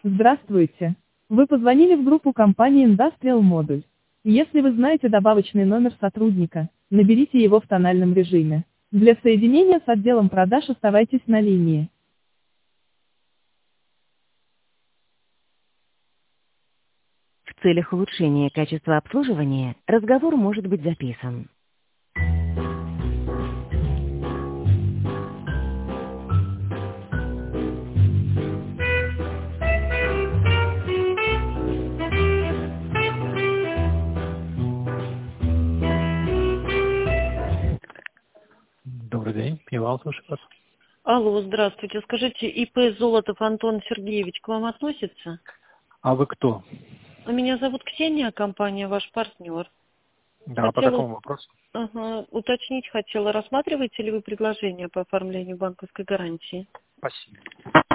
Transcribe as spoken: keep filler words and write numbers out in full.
Здравствуйте. Вы позвонили в группу компании Industrial Module. Если вы знаете добавочный номер сотрудника, наберите его в тональном режиме. Для соединения с отделом продаж оставайтесь на линии. В целях улучшения качества обслуживания разговор может быть записан. Добрый день, Иван, слушаю вас. Алло, здравствуйте. Скажите, ИП Золотов Антон Сергеевич к вам относится? А вы кто? Меня зовут Ксения, компания ваш партнер. Да, по Хотела, какому вопросу? ага, уточнить хотела, рассматриваете ли вы предложение по оформлению банковской гарантии? Спасибо.